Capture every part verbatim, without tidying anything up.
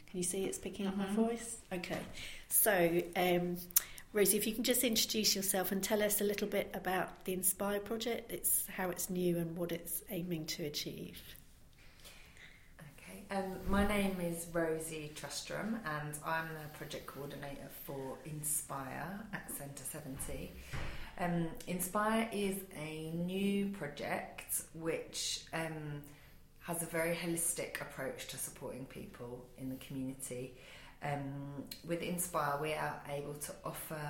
Can you see it's picking up Mm-hmm. my voice? Okay. So, um, Rosie, if you can just introduce yourself and tell us a little bit about the Inspire project, it's how it's new and what it's aiming to achieve. Okay. Um, my name is Rosie Trustram and I'm the project coordinator for Inspire at Centre seventy. Um, Inspire is a new project which um, has a very holistic approach to supporting people in the community. Um, with Inspire, we are able to offer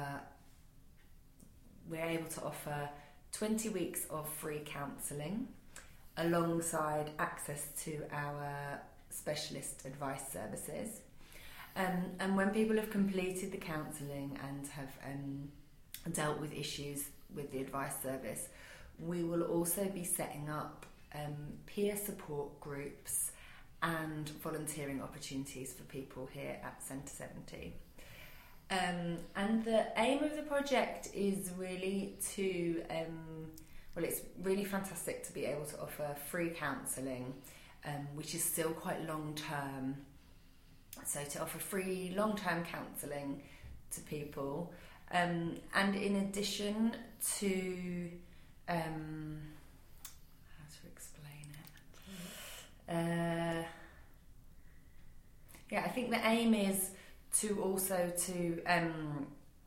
we're able to offer twenty weeks of free counselling alongside access to our specialist advice services. Um, and when people have completed the counselling and have um, dealt with issues with the advice service, we will also be setting up um, peer support groups and volunteering opportunities for people here at Centre seventy. Um, and the aim of the project is really to, um, well, it's really fantastic to be able to offer free counselling, um, which is still quite long term. So to offer free long term counselling to people, um, and in addition to, um, how to explain it? Uh, yeah, I think the aim is to also to um,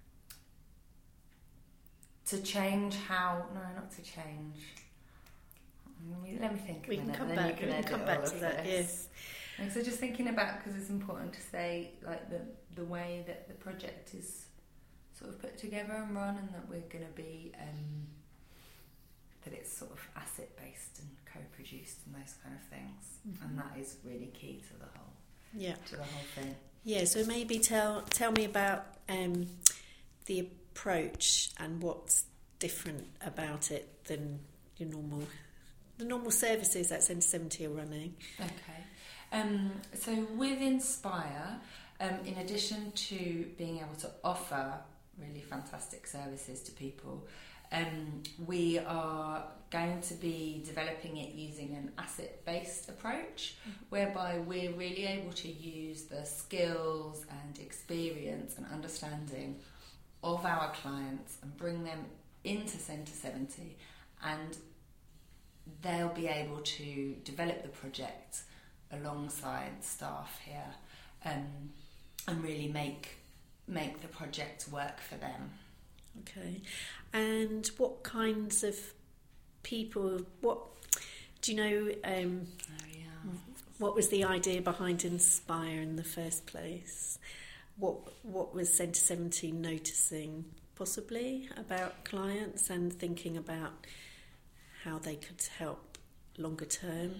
to change how no, not to change. Let me think. We a can minute, come then back. you We can edit come all back of to that. this. Yes. And so just thinking about, because it's important to say like the the way that the project is sort of put together and run, and that we're going to be um, that it's sort of asset based and co-produced and those kind of things, mm-hmm. and that is really key to the whole yeah to the whole thing. Yeah. So maybe tell tell me about um, the approach and what's different about it than your normal the normal services that Centre seventy are running. Okay. Um, so with Inspire, um, in addition to being able to offer really fantastic services to people, um, we are going to be developing it using an asset-based approach, mm-hmm. whereby we're really able to use the skills and experience and understanding of our clients and bring them into Centre seventy, and they'll be able to develop the project alongside staff here, um, and really make make the project work for them. Okay. And what kinds of people, what do you know, um, oh, yeah. what was the idea behind Inspire in the first place? What what was Centre seventy noticing possibly about clients and thinking about how they could help longer term?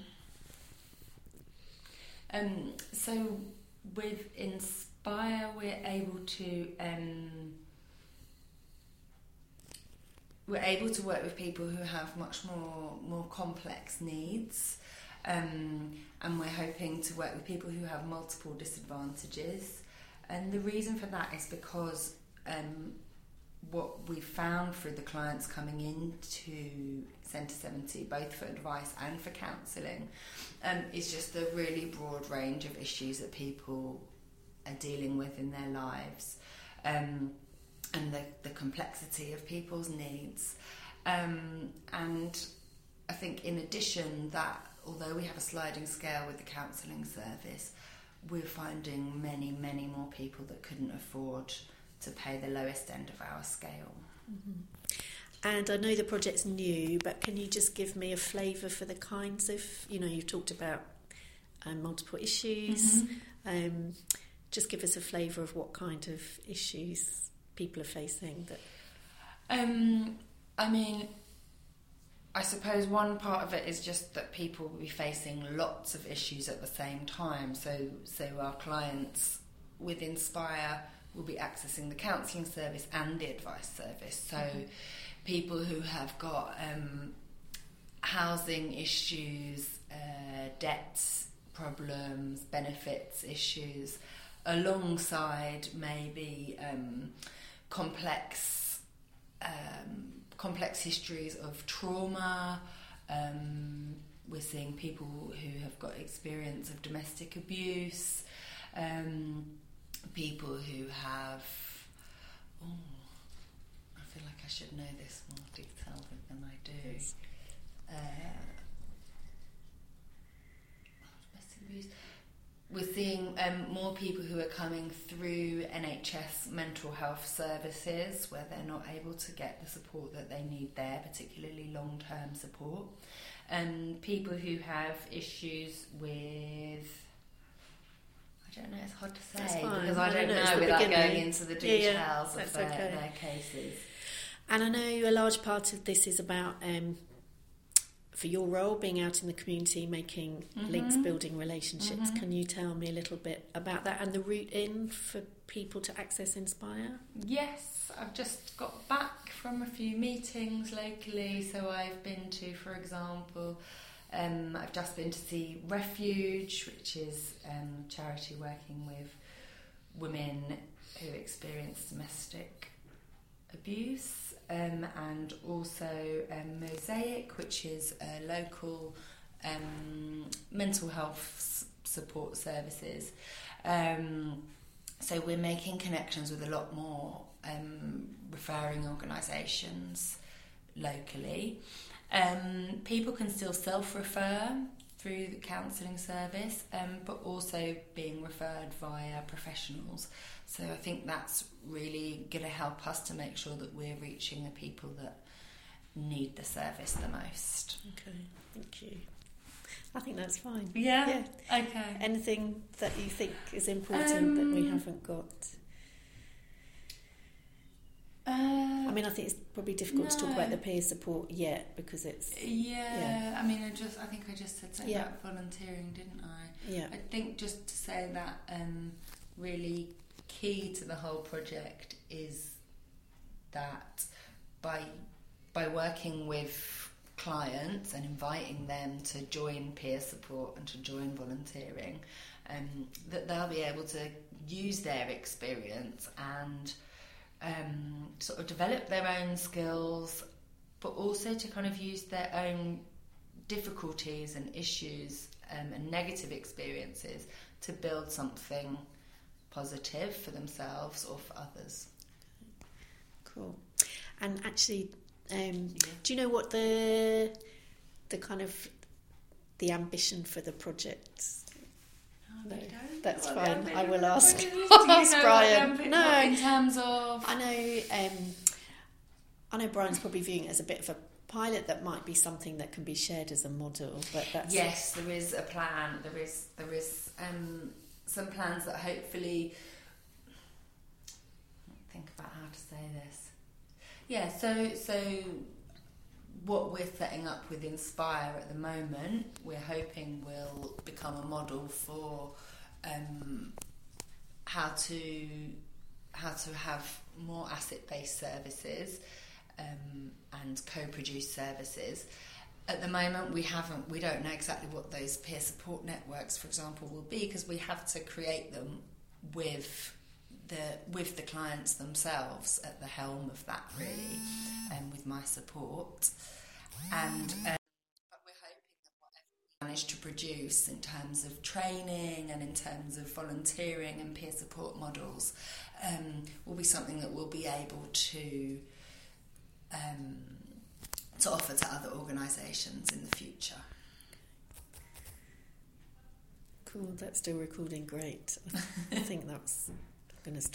Um, so with Inspire, we're able to um, we're able to work with people who have much more more complex needs, um, and we're hoping to work with people who have multiple disadvantages. And the reason for that is because um, what we found through the clients coming into Centre seventy, both for advice and for counselling, um, is just the really broad range of issues that people are dealing with in their lives, um, and the, the complexity of people's needs. Um, and I think in addition that, although we have a sliding scale with the counselling service, we're finding many, many more people that couldn't afford to pay the lowest end of our scale. Mm-hmm. And I know the project's new, but can you just give me a flavour for the kinds of, you know, you've talked about um, multiple issues. Mm-hmm. Um, just give us a flavour of what kind of issues people are facing. That. Um, I mean, I suppose one part of it is just that people will be facing lots of issues at the same time. So, so our clients with Inspire will be accessing the counselling service and the advice service. So mm-hmm. people who have got um, housing issues, uh, debt problems, benefits issues, alongside maybe um, complex um, complex histories of trauma. Um, we're seeing people who have got experience of domestic abuse. Um, people who have, oh, I feel like I should know this more detailed than I do. Yes. Uh, domestic abuse. We're seeing um, more people who are coming through N H S mental health services where they're not able to get the support that they need there, particularly long-term support. And um, people who have issues with, I don't know, it's hard to say because I, I don't, don't know, know without beginning. going into the details yeah, yeah. of their, okay. their cases. And I know a large part of this is about, um, for your role, being out in the community, making mm-hmm. links, building relationships. Mm-hmm. Can you tell me a little bit about that and the route in for people to access Inspire? Yes, I've just got back from a few meetings locally. So I've been to, for example, um, I've just been to see Refuge, which is um, a charity working with women who experience domestic abuse. Um, and also um, Mosaic, which is a local um, mental health s- support services. Um, so we're making connections with a lot more um, referring organisations locally. Um, people can still self-refer through the counselling service, um, but also being referred via professionals. So I think that's really going to help us to make sure that we're reaching the people that need the service the most. Okay, thank you. I think that's fine. Yeah? Yeah. Okay. Anything that you think is important um, that we haven't got? Uh, I mean, I think it's probably difficult no. to talk about the peer support yet because it's... Yeah, yeah. I mean, I just I think I just said something yeah. about volunteering, didn't I? Yeah. I think just to say that um, really key to the whole project is that by by working with clients and inviting them to join peer support and to join volunteering, um, that they'll be able to use their experience and um, sort of develop their own skills, but also to kind of use their own difficulties and issues um, and negative experiences to build something positive for themselves or for others. Cool. And actually, um, yeah. do you know what the the kind of the ambition for the project? No, that's fine. I will ask. ask Brian. What, no, what in terms of I know. Um, I know Brian's probably viewing it as a bit of a pilot that might be something that can be shared as a model. But that's yes, there is a plan. There is there is um, some plans that hopefully. Think about how to say this. Yeah. So so. What we're setting up with Inspire at the moment, we're hoping will become a model for um, how to how to have more asset-based services um, and co-produced services. At the moment, we haven't, we don't know exactly what those peer support networks, for example, will be because we have to create them with the with the clients themselves at the helm of that, really, and um, with my support. And um, but we're hoping that whatever we manage to produce in terms of training and in terms of volunteering and peer support models um, will be something that we'll be able to um, to offer to other organisations in the future. Cool, that's still recording great. I think that's going to stop.